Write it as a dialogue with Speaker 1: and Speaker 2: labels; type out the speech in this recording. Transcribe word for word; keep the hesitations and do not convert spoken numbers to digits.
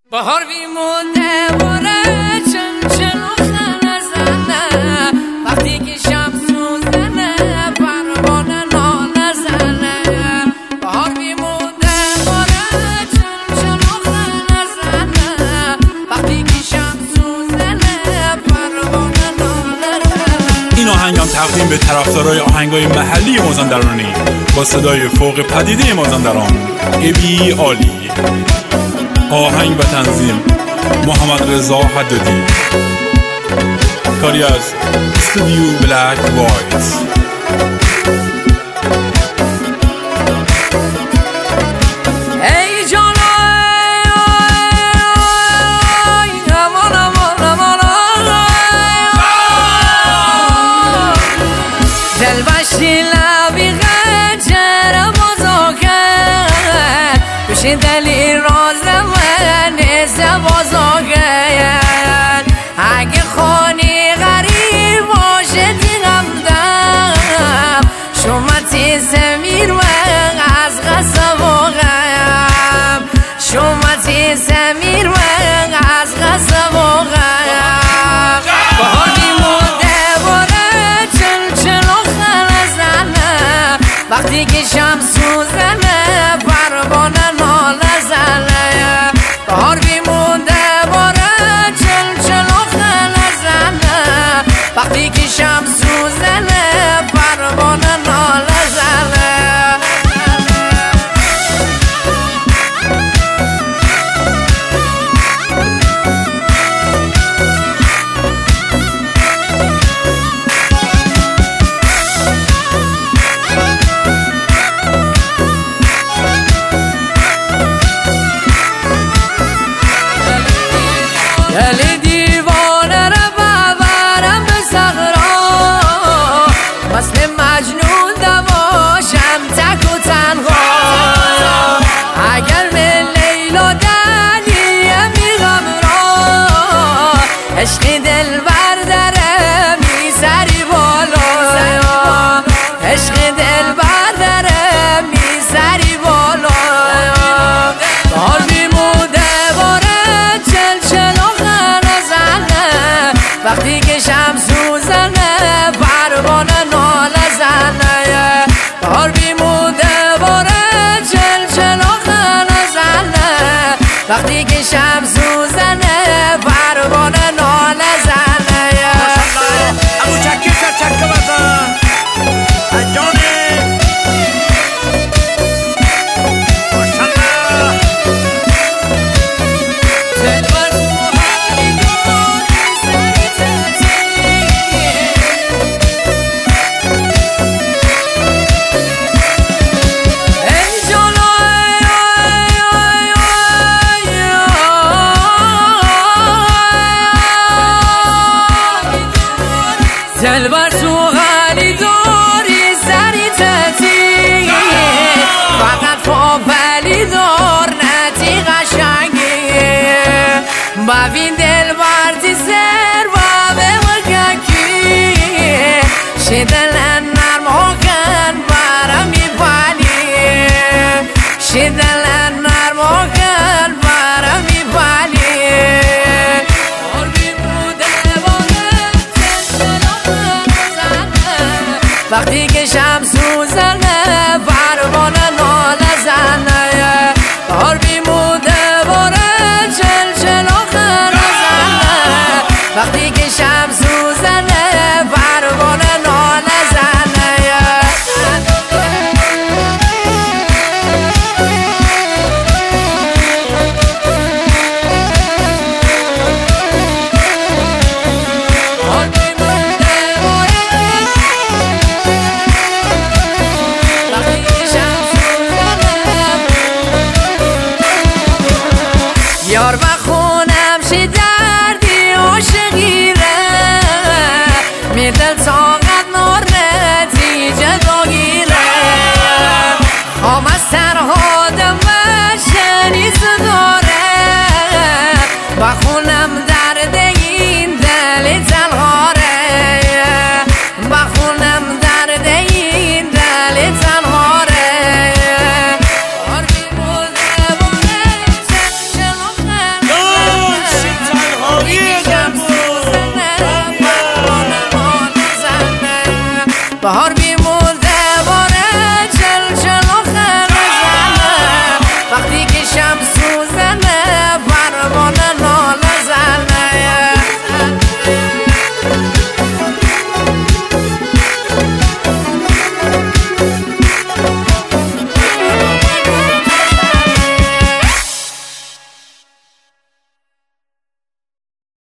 Speaker 1: بهار بیمونده باره چن چنو خنه زنه وقتی که شمس زنه پروانه ناله زنه بهار بیمونده باره چن چنو خنه زنه وقتی که شمس زنه پروانه ناله زنه.
Speaker 2: این آهنگم تقدیم به طرفدارای آهنگای محلی مازندرانی با صدای فوق پدیده مازندران ابی عالی. آهنگ و تنظیم محمد رضا حدادی. کاری از استودیو بلک وایت.
Speaker 1: ای جان امان امان امان دل بشتی لبی غجر بزاگه بشی دلی رازم نیست بزاگه اگه خونی غریب باشه دیگم دم شمتی زمیر و از غصب و غم شمتی زمیر و از غصب و غم بهار بیمونده باره چل چل و خنه زنه وقتی که شمس زنه پروانه ناله زنه بهار بیمونده باره چل چل و خنه زنه وقتی که شمس زنه پروانه ناله زنه. دل دیوانه را ببرم به صحرا مثل مجنون دواشم تک و تنها اگر به لیلا دنیه میرم را عشق دل بردره میسری بالا عشق دل بردره میسری بالا بهار بیمونده باره چل چل و خنه زنه وقتی که شمس زنه پروانه ناله زنه بهار بیمونده باره چل چل و خنه زنه وقتی که شمس زنه پروانه ناله زنه.
Speaker 3: ماشاءالله ابو چکی سر چکه بزن انجانه ماشاءالله
Speaker 1: دل بر تو غلی داری سری تتی فقط پا بلی دار نتی قشنگی ببین دل بردی سر و به مگکی شه دل نرم آگن برم میبالی شه دل نرم آگن برم میبالی وقتی که شمس زنه پروانه ناله زنه بهار بیمونده باره چل چل و خنه زنه بهار بی